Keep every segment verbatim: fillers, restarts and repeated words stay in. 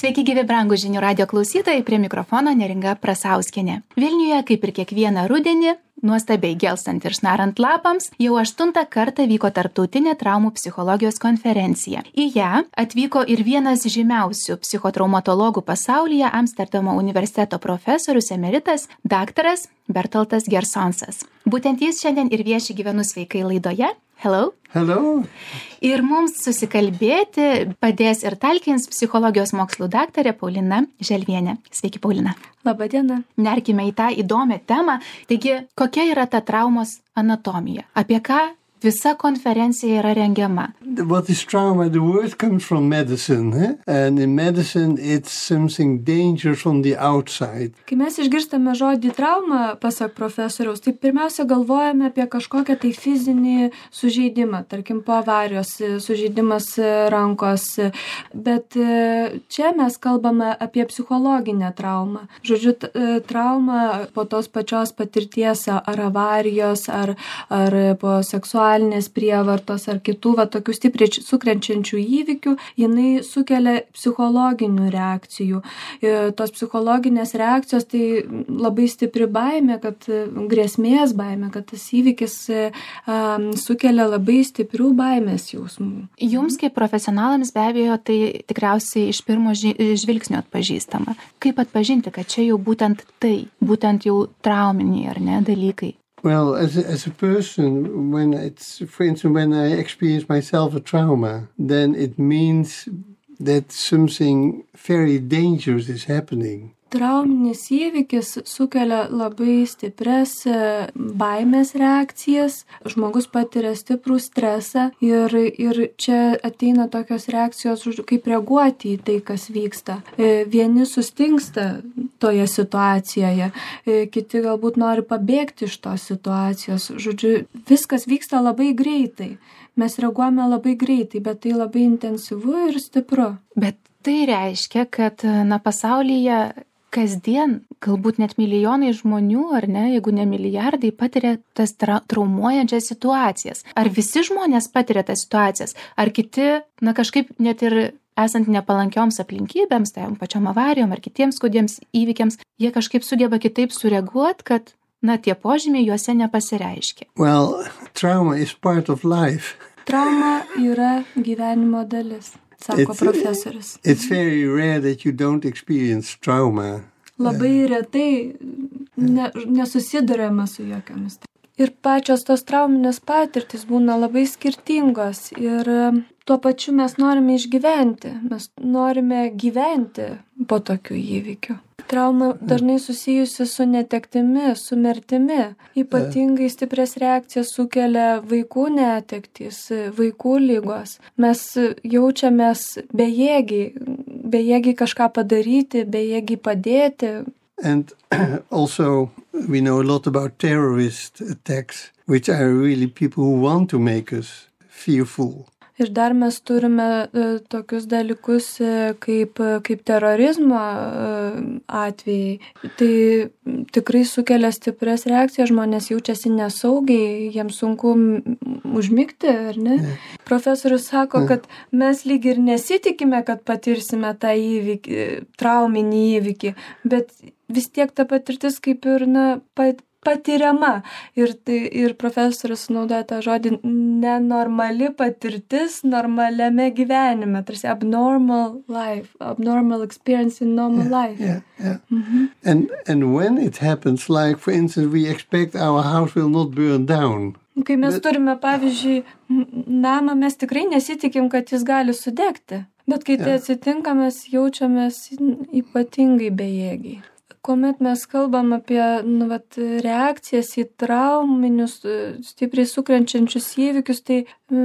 Sveiki, gyvi brangūs žinių radio klausytojai, prie mikrofono Neringa Prasauskienė. Vilniuje, kaip ir kiekvieną rudenį, nuostabiai gelstant ir šnarant lapams, jau aštuntą kartą vyko tarptautinė traumų psichologijos konferencija. Į ją atvyko ir vienas žymiausių psichotraumatologų pasaulyje, Amsterdamo universiteto profesorius emeritas, daktaras Bertoltas Gersonsas. Būtent jis šiandien ir vieši Gyvenu sveikai laidoje. Hello. Hello. Ir mums susikalbėti padės ir talkins psichologijos mokslų daktarė Paulina Želvienė. Sveiki, Paulina. Labą dieną. Nerkime į tą įdomią temą. Taigi, kokia yra ta traumos anatomija? Apie ką visa konferencija yra rengiama? What is trauma? The word comes from medicine, eh? And in medicine it's something dangerous from the outside. Kai mes išgirstame žodį trauma, pasak profesoriaus, tai pirmiausia galvojame apie kažkokią tai fizinį sužeidimą, tarkim po avarijos, sužeidimas rankos, bet čia mes kalbame apie psichologinę traumą. Žodžiu, trauma po tos pačios patirties ar avarijos, ar, ar po seksualinės prievartos, ar kitų va, tokių stipriai sukrenčiančių įvykių, jinai sukelia psichologinių reakcijų. Tos psichologinės reakcijos tai labai stipri baimė, kad grėsmės baimė, kad tas įvykis um, sukelia labai stiprių baimės jausmų. Jums kaip profesionalams be abejo tai tikriausiai iš pirmo žvilgsnio atpažįstama. Kaip atpažinti, kad čia jau būtent tai, būtent jau trauminiai ar ne dalykai? Well, as a, as a person, when it's, for instance, when I experience myself a trauma, then it means that something very dangerous is happening. Trauminis įvykis sukelia labai stipres baimės reakcijas, žmogus patiria stiprų stresą ir, ir čia ateina tokios reakcijos, kaip reaguoti į tai, kas vyksta. Vieni sustingsta toje situacijoje, kiti galbūt nori pabėgti iš tos situacijos. Žodžiu, viskas vyksta labai greitai. Mes reaguojame labai greitai, bet tai labai intensyvu ir stipru. Bet tai reiškia, kad na, pasaulyje kasdien galbūt net milijonai žmonių, ar ne, jeigu ne milijardai, patiria tas tra- traumuojančias situacijas. Ar visi žmonės patiria tas situacijas, ar kiti, na kažkaip net ir esant nepalankioms aplinkybėms, tai pačiom avarijom ar kitiems skaudiems įvykiams, jie kažkaip sugeba kitaip sureaguoti, kad na tie požymiai juose nepasireiškia. Well, trauma is part of life. Trauma yra gyvenimo dalis. Sako It's, profesorius. It's very rare that you don't experience trauma. Labai retai ne, nesusiduriama su jokiamis. Ir pačios tos trauminės patirtys būna labai skirtingos ir tuo pačiu mes norime išgyventi, mes norime gyventi po tokių įvykių. Trauma dažnai susijusi su netektimi, su mirtimi. Ypatingai stiprias reakcijas sukelia vaikų netektys, vaikų lygos. Mes jaučiamės bejėgiai, bejėgiai kažką padaryti, bejėgiai padėti. And also we know a lot about terrorist attacks, which are really people who want to make us fearful. Ir dar mes turime uh, tokius dalykus uh, kaip, uh, kaip terorizmo uh, atvejai. Tai tikrai sukelia stiprias reakcijas, žmonės jaučiasi nesaugiai, jiems sunku užmigti, ar ne? Yeah. Profesorius sako, kad mes lyg ir nesitikime, kad patirsime tą įvykį, trauminį įvykį, bet vis tiek ta patirtis kaip ir na, pat, patiriama. Ir, tai, ir profesorius naudoja tą žodį nenormali patirtis normaliame gyvenime. Tarsi abnormal life, abnormal experience in normal yeah, life. Yeah, yeah. Mm-hmm. And, and when it happens, like for instance, we expect our house will not burn down. Kai mes Bet... turime, pavyzdžiui, namą, mes tikrai nesitikim, kad jis gali sudegti. Bet kai tai yeah. atsitinka, mes jaučiamės ypatingai bejėgiai. Kuomet mes kalbam apie nu, vat, reakcijas į trauminius, stipriai sukrenčiančius įvykius, tai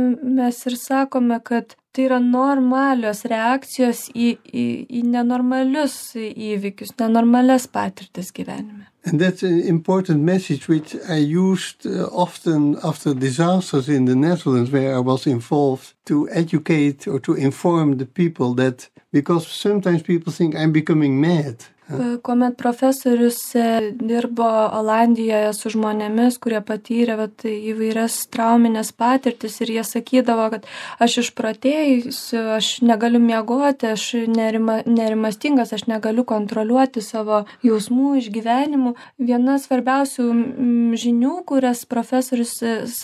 mes ir sakome, kad tai yra normalios reakcijos į, į, į nenormalius įvykius, nenormalias patirtis gyvenime. And that's an important message which I used uh, often after disasters in the Netherlands where I was involved to educate or to inform the people that, because sometimes people think I'm becoming mad. Kuomet profesorius dirbo Olandijoje su žmonėmis, kurie patyrė vat, įvairias trauminės patirtis ir jie sakydavo, kad aš išprotėjusiu, aš negaliu miegoti, aš nerima, nerimastingas, aš negaliu kontroliuoti savo jausmų, išgyvenimų. Viena svarbiausių žinių, kurias profesorius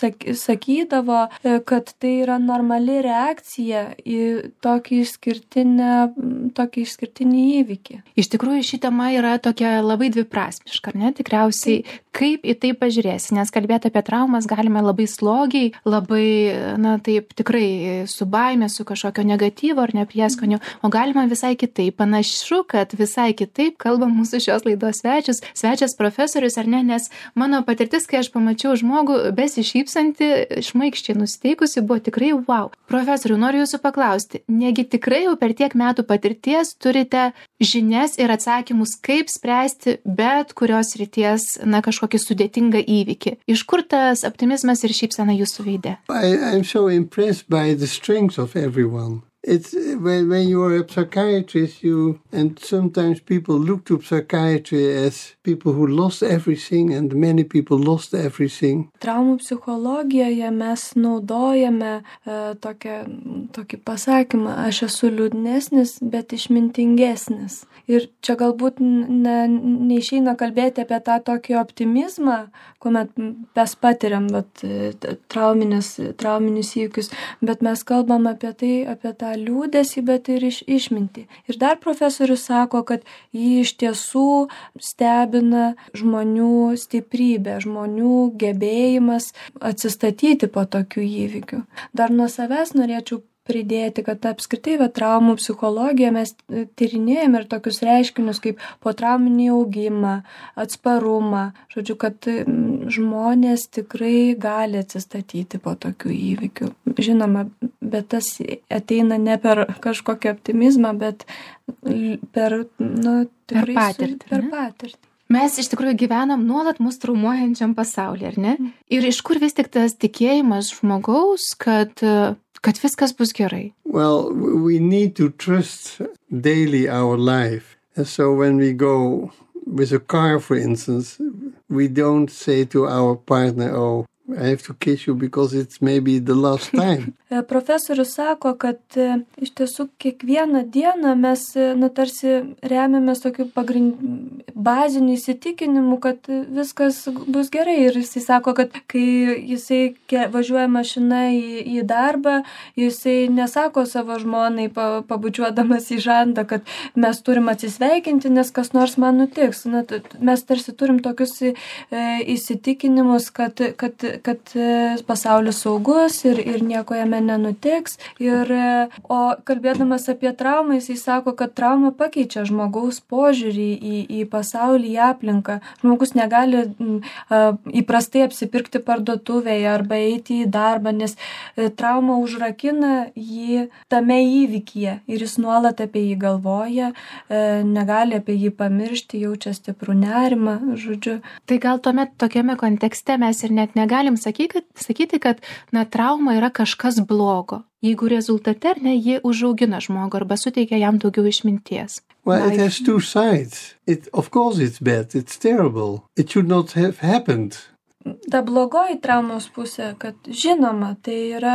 sakydavo, kad tai yra normali reakcija į tokį išskirtinę, tokį išskirtinį įvykį. Iš tikrųjų, ši tema yra tokia labai dviprasmiška, ne? Tikriausiai, kaip į tai pažiūrėsi, nes kalbėti apie traumas galime labai slogiai, labai, na taip, tikrai su baime, su kažkokio negatyvo ar neprieskoniu, o galima visai kitaip. Panašu, kad visai kitaip kalba mūsų šios laidos svečius, svečias profesorius, ar ne, nes mano patirtis, kai aš pamačiau žmogų besišypsantį, šmaikščiai nusiteikusi, buvo tikrai wow. Profesoriu, noriu jūsų paklausti, negi tikrai jau per tiek metų patirties turite žinias ir atsakymus, kaip spręsti bet kurios ryties, na, kažkokį sudėtingą įvykį. Iš kur tas optimizmas ir šypsena jūsų veide? I, I'm so impressed by the strength of everyone. It's when, when you are a psychiatrist, you, and sometimes people look to psychiatry as people who lost everything, and many people lost everything. Traumų psichologijoje mes naudojame uh, tokią, tokį pasakymą, aš esu liūdnesnis, bet išmintingesnis. Ir čia galbūt ne, neišeina kalbėti apie tą tokį optimizmą, kuomet mes patiriam vat, trauminis, trauminius įvykius, bet mes kalbam apie tai, apie tą liūdesį, bet ir iš, išmintį. Ir dar profesorius sako, kad jį iš tiesų stebina žmonių stiprybė, žmonių gebėjimas atsistatyti po tokių įvykių. Dar nuo savęs norėčiau pridėti, kad apskritai va, traumų psichologiją mes tyrinėjame ir tokius reiškinius kaip potrauminį augimą, atsparumą. Žodžiu, kad žmonės tikrai gali atsistatyti po tokių įvykių. Žinoma, bet tas ateina ne per kažkokį optimizmą, bet per, nu, tikrai, per patirtį. Per patirtį. Mes iš tikrųjų gyvenam nuolat mus traumuojančiam pasaulyje, ar ne? Ir iš kur vis tik tas tikėjimas žmogaus, kad kad viskas bus gerai? Well, we need to trust daily our life. And so when we go with a car, for instance, we don't say to our partner, oh, I have to kiss you because it's maybe the last time. Profesorius sako, kad iš tiesų kiekvieną dieną mes nu, tarsi remiamės tokiu pagrind... baziniu įsitikinimu, kad viskas bus gerai. Ir jisai sako, kad kai jisai važiuoja mašina į, į darbą, jisai nesako savo žmonai, pabučiuodamas į žandą, kad mes turim atsisveikinti, nes kas nors man nutiks. Na, mes tarsi turim tokius e, įsitikinimus, kad, kad, kad pasaulis saugus ir, ir nieko jame nenutiks. Ir, o kalbėdamas apie traumą, jisai sako, kad trauma pakeičia žmogaus požiūrį į, į pasaulį, į aplinką. Žmogus negali a, įprastai apsipirkti parduotuvėje arba eiti į darbą, nes trauma užrakina jį tame įvykyje ir jis nuolat apie jį galvoja, e, negali apie jį pamiršti, jaučia stiprų nerimą, žodžiu. Tai gal tuomet tokiame kontekste mes ir net negalim sakyti, sakyti, kad na, trauma yra kažkas blogo. Jeigu rezultate ar ne, jie užaugina žmogų arba suteikia jam daugiau išminties. Well, it has two sides. It, of course it's bad, it's terrible. It should not have happened. Ta blogoji traumos pusė, kad žinoma, tai yra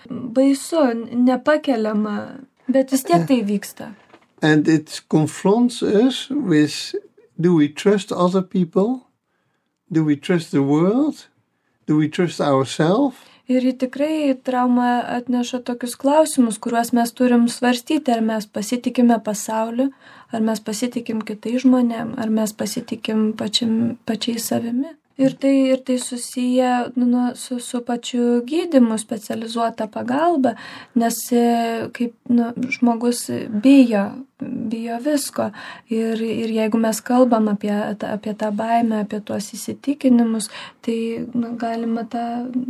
baisu, nepakeliama, bet vis tiek tai vyksta. And it confronts us with, do we trust other people? Do we trust the world? Do we trust ourselves? Ir ji tikrai trauma atneša tokius klausimus, kuriuos mes turim svarstyti, ar mes pasitikime pasauliu, ar mes pasitikim kitais žmonėm, ar mes pasitikim pačiam, pačiai savimi. Ir tai, ir tai susiję nu, su, su pačiu gydymu, specializuota pagalba, nes kaip nu, žmogus bijo, bijo visko. Ir, ir jeigu mes kalbam apie, apie tą baimę, apie tuos įsitikinimus, tai nu, galima tą,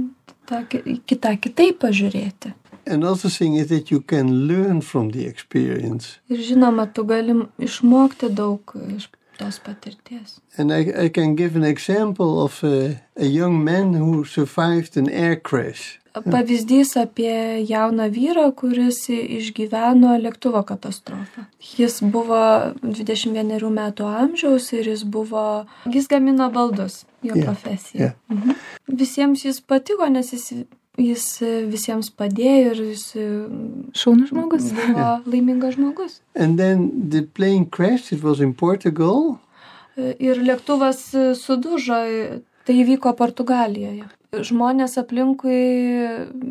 tą kitą kitaip pažiūrėti. Another thing is that you can learn from the experience. Ir žinoma, tu gali išmokti daug iš tos patirties. And I, I can give an example of a, a young man who survived an air crash. Pavyzdys apie jauną vyrą, kuris išgyveno lėktuvo katastrofą. Jis buvo dvidešimt vienerių metų amžiaus ir jis buvo, jis gamino baldus, jo Yeah, profesija. yeah. Mhm. Visiems jis patiko, nes jis, jis visiems padėjo ir jis Šaunus žmogus. buvo laimingas žmogus. And then the plane crashed, it was in Portugal. Ir lėktuvas sudužo, tai įvyko Portugalijoje. Žmonės aplinkui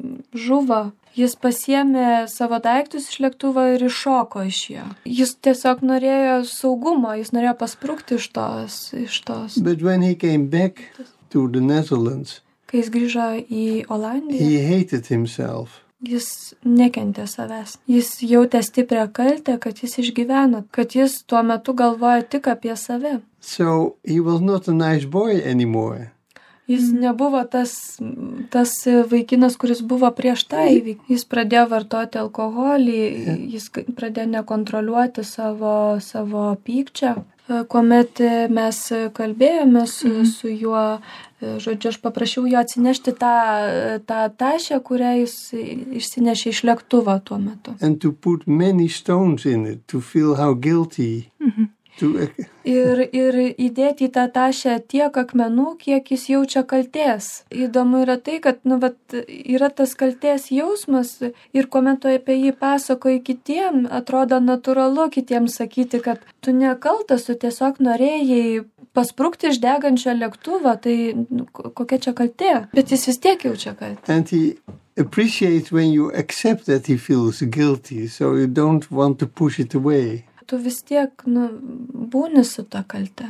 žuvo. Jis pasiėmė savo daiktus iš lėktuvo ir iššoko iš jo. Jis tiesiog norėjo saugumo, jis norėjo pasprukti iš tos. Iš tos. But when he came back to the Netherlands, Kai jis grįžo į Olandiją, he hated himself. jis nekentė savęs. Jis jautė stiprią kaltę, kad jis išgyveno, kad jis tuo metu galvojo tik apie save. So he was not a nice boy anymore. Jis nebuvo tas, tas vaikinas, kuris buvo prieš tą įvykį. Jis pradėjo vartoti alkoholį, jis pradėjo nekontroliuoti savo, savo pykčio. Kuomet mes kalbėjome su, mm. su juo, žodžiu, aš paprašiau jo atsinešti tą, tą tašę, kurią jis išsinešė iš lėktuvo tuo metu. And to put many stones in it, to feel how guilty. Mhm. To, Ir, ir įdėti į tą tašę tiek akmenų, kiek jis jaučia kaltės. Įdomu yra tai, kad nu, vat, yra tas kaltės jausmas ir kuomet tu apie jį pasakoji kitiem, atrodo natūralu kitiems sakyti, kad tu nekaltas, tu tiesiog norėjai pasprukti iš degančio lėktuvo, tai nu, kokia čia kaltė. Bet jis vis tiek jaučia kaltę. and he appreciates when you accept that he feels guilty, so you don't want to push it away. Tu vis tiek nu, būni su ta kalte.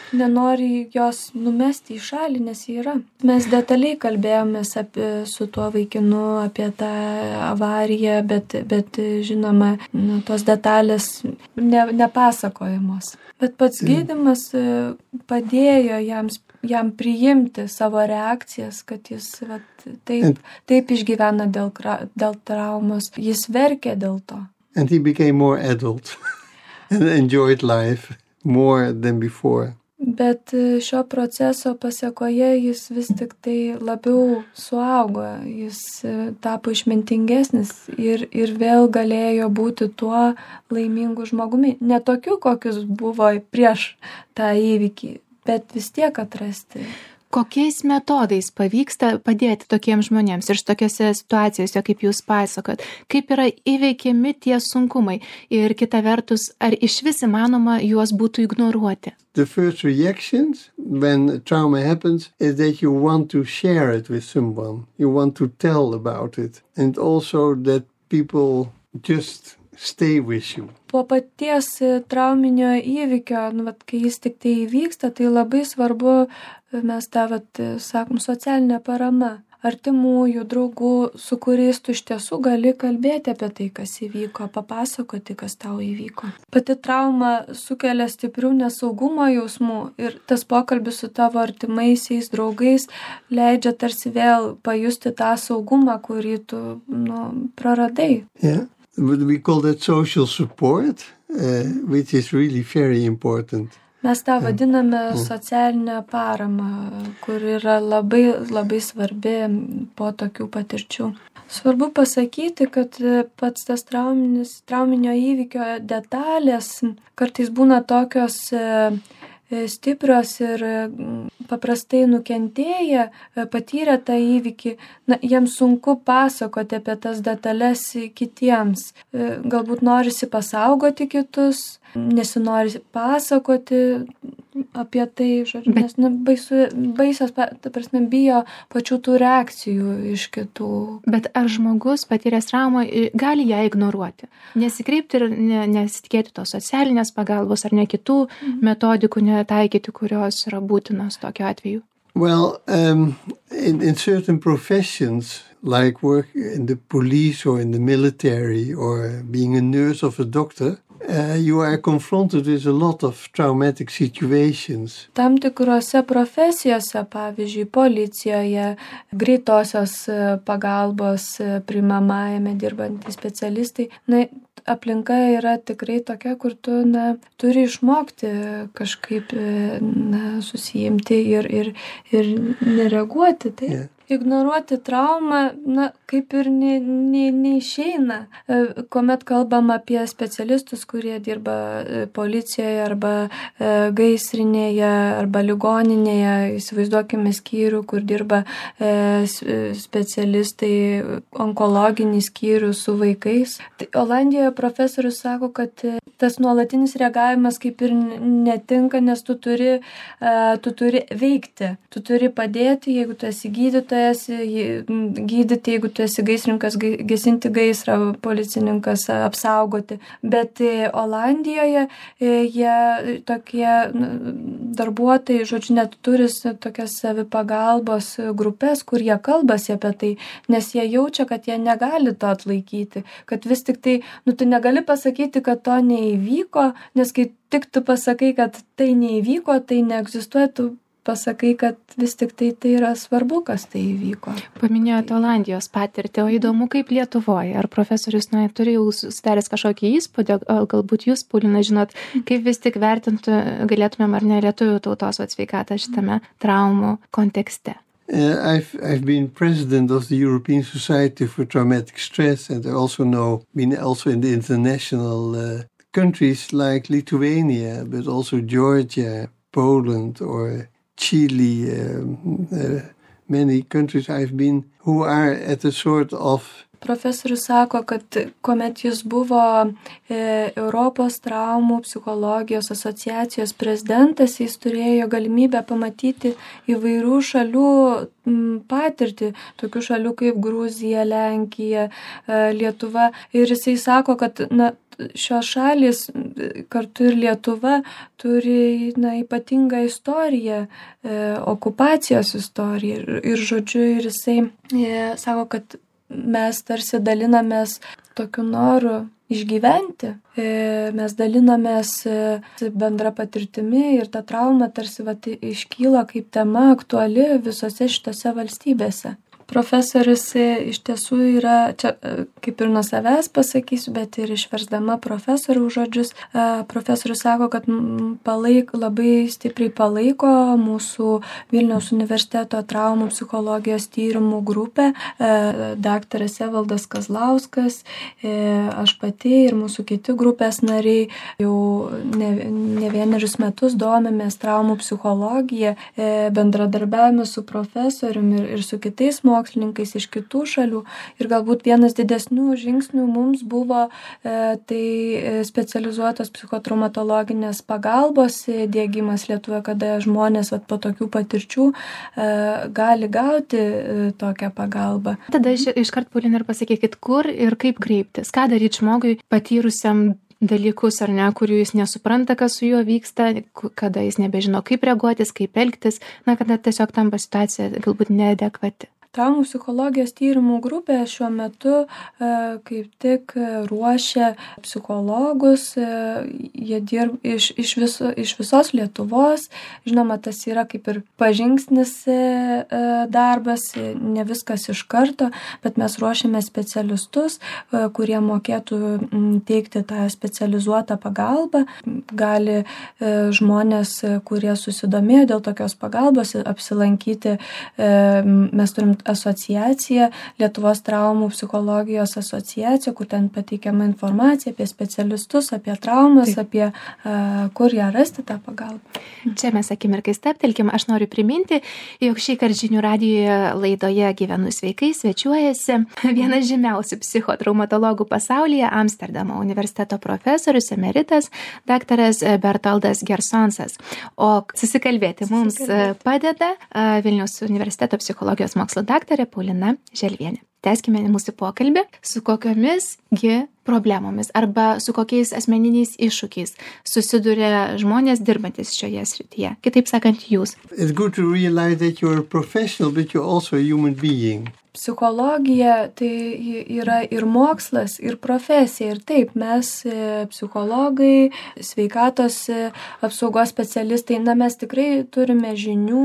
Nenori jos numesti į šalį, nes jį yra. Mes detaliai kalbėjomės apie, su tuo vaikinu apie tą avariją, bet, bet žinoma, nu, tos detalės ne, nepasakojamos. Bet pats gydymas padėjo jam, jam priimti savo reakcijas, kad jis vat, taip, taip išgyvena dėl, dėl traumos. Jis verkė dėl to. And he became more adult and enjoyed life more than before. Bet šio proceso pasiekoje jis vis tik tai labiau suaugo, jis tapo išmintingesnis ir, ir vėl galėjo būti tuo laimingu žmogumi. Ne tokiu, kokius buvo prieš tą įvykį, bet vis tiek atrasti. Kokiais metodais pavyksta padėti tokiems žmonėms ir tokiose situacijose, kaip jūs pasakot, kaip yra įveikiami tie sunkumai ir kita vertus, ar iš vis įmanoma juos būtų ignoruoti? The first reactions when trauma happens is that you want to share it with someone. You want to tell about it. And also that people just stay with you. Po paties trauminio įvykio, nu, vat, kai jis tik tai įvyksta, tai labai svarbu, mes tą, vat, sakom, socialinė parama. Artimųjų, draugų, su kuriais tu iš tiesų gali kalbėti apie tai, kas įvyko, papasakoti, kas tau įvyko. Pati trauma sukelia stiprių nesaugumo jausmų ir tas pokalbis su tavo artimaisiais, draugais leidžia tarsi vėl pajusti tą saugumą, kurį tu nu, praradai. Yeah. We call that social support, uh, which is really very important. Mes tą vadiname socialinę paramą, kur yra labai, labai svarbi po tokių patirčių. Svarbu pasakyti, kad pats tas trauminis, trauminio įvykio detalės kartais būna tokios stiprios ir paprastai nukentėję, patyrę tą įvykį, na, jiems sunku pasakoti apie tas detalės kitiems. Galbūt norisi pasaugoti kitus, nesinori pasakoti apie tai, žodžiu, bet, nes nu, baisu, baisios, ta prasme, bijo pačių tų reakcijų iš kitų. Bet ar žmogus patyręs traumą gali ją ignoruoti? Nesikreipti ir ne, nesitikėti tos socialinės pagalbos ar ne kitų mhm. metodikų netaikyti, kurios yra būtinos tokiu atveju? Well, um, in, in certain professions, like work in the police or in the military or being a nurse or a doctor, uh, you are confronted with a lot of traumatic situations. Tam tikrose profesijose, pavyzdžiui, policijoje, greitosios pagalbos priimamajame dirbantys specialistai, na, aplinka yra tikrai tokia, kur tu, na, turi išmokti kažkaip, na, susijimti ir, ir, ir nereaguoti. Tai. Yeah. Ignoruoti traumą, na, kaip ir ne, ne, neišeina. Kuomet kalbam apie specialistus, kurie dirba policijoje arba gaisrinėje arba ligoninėje, įsivaizduokime skyrių, kur dirba specialistai, onkologinį skyrių su vaikais. Tai Olandijoje profesorius sako, kad tas nuolatinis reagavimas kaip ir netinka, nes tu turi, tu turi veikti, tu turi padėti, jeigu tu esi gydytojas, gydyti, jeigu tu esi gaisrininkas, gesinti gaisrą, policininkas apsaugoti. Bet Olandijoje jie tokie darbuotojai, žodžiu, net turi tokias savipagalbos grupės, kur jie kalbasi apie tai, nes jie jaučia, kad jie negali to atlaikyti, kad vis tik tai, nu, tu negali pasakyti, kad to neįvyko, nes kai tik tu pasakai, kad tai neįvyko, tai neegzistuoja, tu pasakai, kad vis tik tai tai yra svarbu, kas tai įvyko. Paminėjote Olandijos patirtį, o įdomu kaip Lietuvoje. Ar profesorius, na, turi jau susidaręs kažkokį įspūdį, galbūt jūs, Paulina, žinot, kaip vis tik vertintų, galėtumėm ar ne lietuvių tautos sveikatą šitame traumų kontekste? Uh, I've, I've been president of the European Society for Traumatic Stress, and I also know, been also in the international uh, countries like Lithuania, but also Georgia, Poland, or Chile, um, uh, many countries I've been who are at a sort of. Profesorius sako, kad kuomet jis buvo e, Europos traumų psichologijos asociacijos prezidentas, jis turėjo galimybę pamatyti įvairių šalių m, patirtį, tokių šalių kaip Gruzija, Lenkija, e, Lietuva. Ir jisai sako, kad, na, šios šalis, kartu ir Lietuva, turi, na, ypatingą istoriją, e, okupacijos istoriją. Ir, ir žodžiu, ir jisai e, sako, kad mes tarsi dalinamės tokiu noru išgyventi, e, mes dalinamės e, bendra patirtimi ir ta trauma tarsi va, iškyla kaip tema aktuali visose šitose valstybėse. Profesorius iš tiesų yra, čia kaip ir nuo savęs pasakysiu, bet ir išversdama profesorių žodžius, profesorius sako, kad palaik, labai stipriai palaiko mūsų Vilniaus universiteto traumų psichologijos tyrimų grupę, daktaras Evaldas Kazlauskas, aš pati ir mūsų kiti grupės nariai jau ne, ne vienerius metus domimės traumų psichologiją, bendradarbiavime su profesoriumi ir, ir su kitais mokslininkais, mokslininkais iš kitų šalių. Ir galbūt vienas didesnių žingsnių mums buvo e, tai specializuotos psichotraumatologinės pagalbos diegimas Lietuvoje, kada žmonės vat, po tokių patirčių e, gali gauti e, tokią pagalbą. Tada iš, iškart, Paulina, ir pasakykit, kur ir kaip kreiptis, ką daryti žmogui patyrusiam dalykus, ar ne, kurių jis nesupranta, kas su juo vyksta, kada jis nebežino, kaip reaguotis, kaip elgtis, na, kada tiesiog tampa situacija galbūt neadekvati. Traumų psichologijos tyrimų grupė šiuo metu e, kaip tik ruošia psichologus, e, jie dirba iš, iš, viso, iš visos Lietuvos. Žinoma, tas yra kaip ir pažingsnis e, darbas, ne viskas iš karto, bet mes ruošiame specialistus, e, kurie mokėtų teikti tą specializuotą pagalbą. Gali e, žmonės, kurie susidomėjo dėl tokios pagalbos, apsilankyti, e, mes turim asociacija, Lietuvos traumų psichologijos asociacija, kur ten pateikiama informacija apie specialistus, apie traumas, Taip. apie uh, kur ją rasti tą pagalbą. Čia mes akimirkai steptelkim. Aš noriu priminti, jog šį kartą Žinių radijoje laidoje Gyvenu sveikai svečiuojasi vienas žymiausių psichotraumatologų pasaulyje, Amsterdamo universiteto profesorius emeritas, daktaras Bertoldas Gersonsas. O susikalbėti mums Susikalbėti. padeda uh, Vilniaus universiteto psichologijos mokslo daktarė Paulina Želvienė. Tęskime mūsų pokalbį, su kokiomis gi problemomis arba su kokiais asmeniniais iššūkiais susiduria žmonės dirbantis šioje srityje. Kitaip sakant, jūs. It's good to realize that you're a professional, but you're also a human being. psichologija tai yra ir mokslas, ir profesija. Ir taip, mes psichologai, sveikatos apsaugos specialistai, na mes tikrai turime žinių,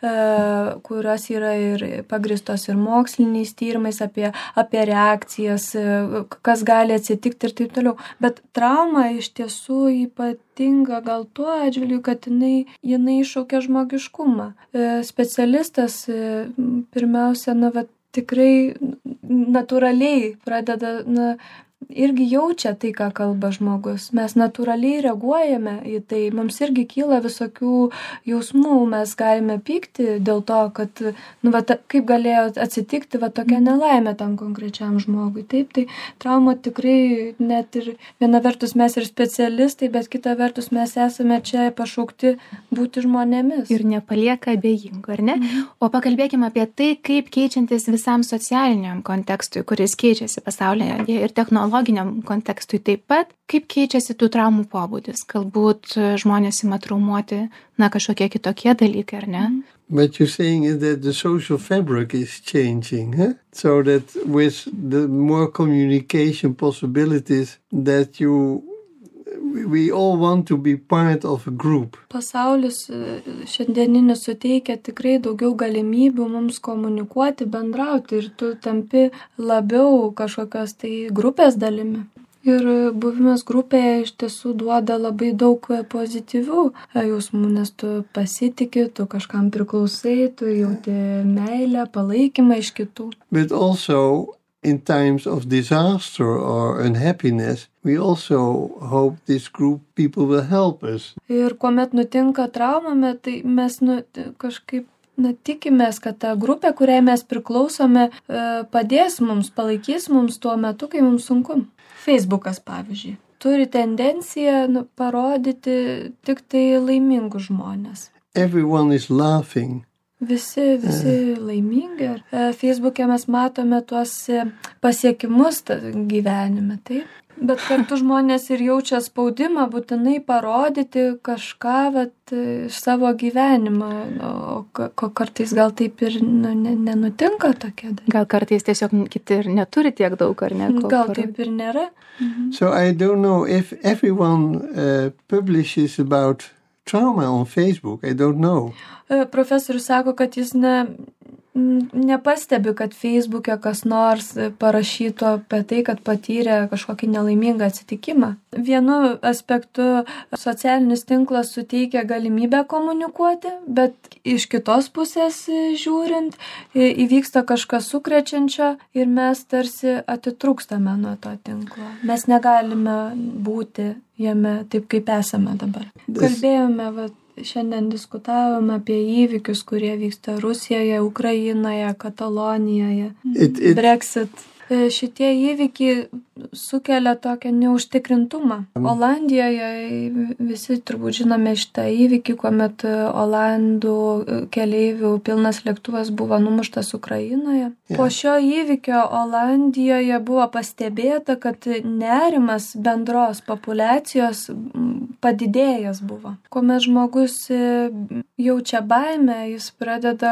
kurios yra ir pagristos ir moksliniais tyrimais apie, apie reakcijas, kas gali atsitikti ir taip toliau. Bet trauma iš tiesų ypatinga gal tuo atžvilgiu, kad jinai, jinai iššaukia žmogiškumą. Specialistas pirmiausia, na, va, tikrai natūraliai pradeda, na, irgi jaučia tai, ką kalba žmogus. Mes natūraliai reaguojame į tai. Mums irgi kyla visokių jausmų. Mes galime pykti dėl to, kad, nu, va, ta, kaip galėjo atsitikti va, tokia nelaimė tam konkrečiam žmogui. Taip, tai trauma tikrai net ir viena vertus mes ir specialistai, bet kita vertus mes esame čia pašaukti būti žmonėmis. Ir nepalieka abejingų, ar ne? Mhm. O pakalbėkime apie tai, kaip keičiantis visam socialiniam kontekstui, kuris keičiasi pasaulyje ir technologijų kontekstui taip pat, kaip keičiasi tų traumų pobūdis. Galbūt žmonės ima traumuoti, na, kažkokie kitokie dalykai, ar ne? What you're saying is that the social fabric is changing, huh? So that with the more communication possibilities that you we all want to be part of a group. Pasaulis šiandieninis suteikia tikrai daugiau galimybių mums komunikuoti, bendrauti ir tu tampi labiau kažkokios tai grupės dalimi. Ir buvimas grupėje iš tiesų duoda labai daug pozityvių jausmų, nes tu pasitiki, tu kažkam priklausai, tu jauti meilę, palaikymą iš kitų. But also in times of disaster or unhappiness, we also hope this group people will help us. Ir kuomet nutinka trauma, tai mes nu, kažkaip na, tikimės, kad ta grupė, kuriai mes priklausome, padės mums, palaikys mums tuo metu, kai mums sunku. Facebookas, pavyzdžiui, turi tendenciją nu, parodyti tik tai laimingus žmonės. Everyone is laughing. Visi, visi laimingi. Facebook'e mes matome tuos pasiekimus gyvenime, taip? Bet kartu žmonės ir jaučia spaudimą būtinai parodyti kažką vat, iš savo gyvenimą, o ko kartais gal taip ir nu, ne, nenutinka tokia dalykai. Gal kartais tiesiog kiti ir neturi tiek daug, ar ne? Gal taip ir nėra. Mhm. So I don't know if everyone uh, publishes about trauma on Facebook, I don't know. Profesorius sako, kad jis ne, nepastebi, kad Facebook'e kas nors parašytų apie tai, kad patyrė kažkokį nelaimingą atsitikimą. Vienu aspektu socialinis tinklas suteikia galimybę komunikuoti, bet iš kitos pusės žiūrint įvyksta kažkas sukrečiančio ir mes tarsi atitrūkstame nuo to tinklo. Mes negalime būti jame taip, kaip esame dabar. Kalbėjome, vat, šiandien diskutavome apie įvykius, kurie vyksta Rusijoje, Ukrainoje, Katalonijoje, it, it... Brexit. Šitie įvykiai sukelia tokią neužtikrintumą. Olandijoje visi turbūt žinome šitą įvykį, kuomet Olandų keleivių pilnas lėktuvas buvo numuštas Ukrainoje. Yeah. Po šio įvykio Olandijoje buvo pastebėta, kad nerimas bendros populiacijos padidėjęs buvo. Kuomet žmogus jaučia baimę, jis pradeda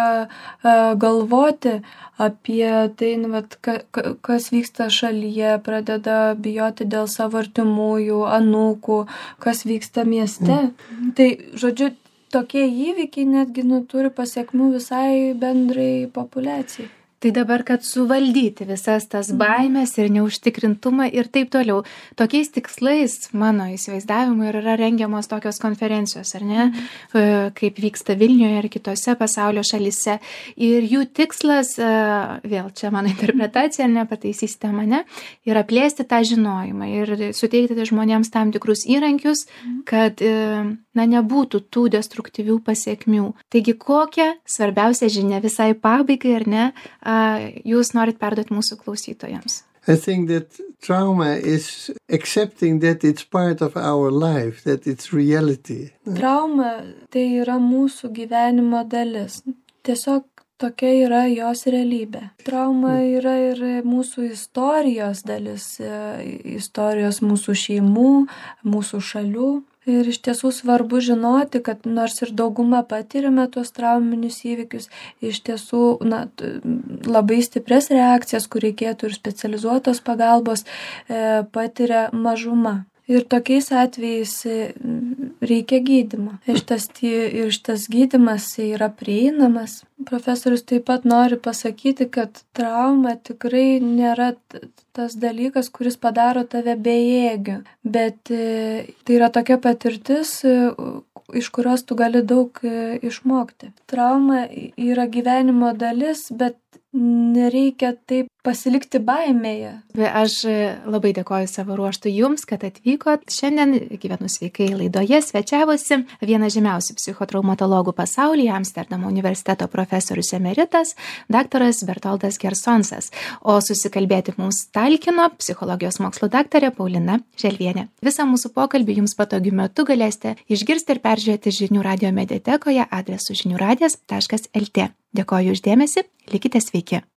galvoti apie tai, vat, ka, ka, kas vyksta šalyje, pradeda bijoti dėl savo artimųjų, anūkų, kas vyksta mieste. Mm. Tai, žodžiu, tokie įvykiai netgi nu, turi pasiekmių visai bendrai populiacijai. Tai dabar, kad suvaldyti visas tas baimės ir neužtikrintumą ir taip toliau. Tokiais tikslais, mano įsivaizdavimu, ir yra rengiamos tokios konferencijos, ar ne, mm. kaip vyksta Vilniuje ir kitose pasaulio šalyse. Ir jų tikslas, vėl čia mano interpretacija, nepataisysite mane, yra plėsti tą žinojimą ir suteikti žmonėms tam tikrus įrankius, mm. kad na, nebūtų tų destruktyvių pasiekmių. Taigi, kokią svarbiausią žinią visai pabaigai, ar ne, jūs norit perduoti mūsų klausytojams? I think that trauma is accepting that it's part of our life, that it's reality. Trauma tai yra mūsų gyvenimo dalis. Tiesiog tokia yra jos realybė. Trauma yra ir mūsų istorijos dalis, istorijos mūsų šeimų, mūsų šalių. Ir iš tiesų svarbu žinoti, kad nors ir dauguma patiriame tuos trauminius įvykius, iš tiesų na, labai stiprias reakcijas, kur reikėtų ir specializuotos pagalbos, e, patiria mažuma. Ir tokiais atvejais reikia gydymo. Ir šitas, ir šitas gydymas yra prieinamas. Profesorius taip pat nori pasakyti, kad trauma tikrai nėra tas dalykas, kuris padaro tave bejėgiu, bet tai yra tokia patirtis, iš kurios tu gali daug išmokti. Trauma yra gyvenimo dalis, bet nereikia taip pasilikti baimėje. Aš labai dėkoju savo ruoštų jums, kad atvykot. Šiandien Gyvenu sveikai laidoje svečiavosi vienas žymiausių psichotraumatologų pasaulyje, Amsterdamo universiteto profesorius emeritas, daktaras Bertoldas Gersonsas. O susikalbėti mums talkino psichologijos mokslo daktarė Paulina Želvienė. Visą mūsų pokalbį jums patogiu metu galėsite išgirsti ir peržiūrėti žinių radijo mediatekoje adresu žinių radijas taškas el tė. Dėkoju už dėmesį, likite sveiki.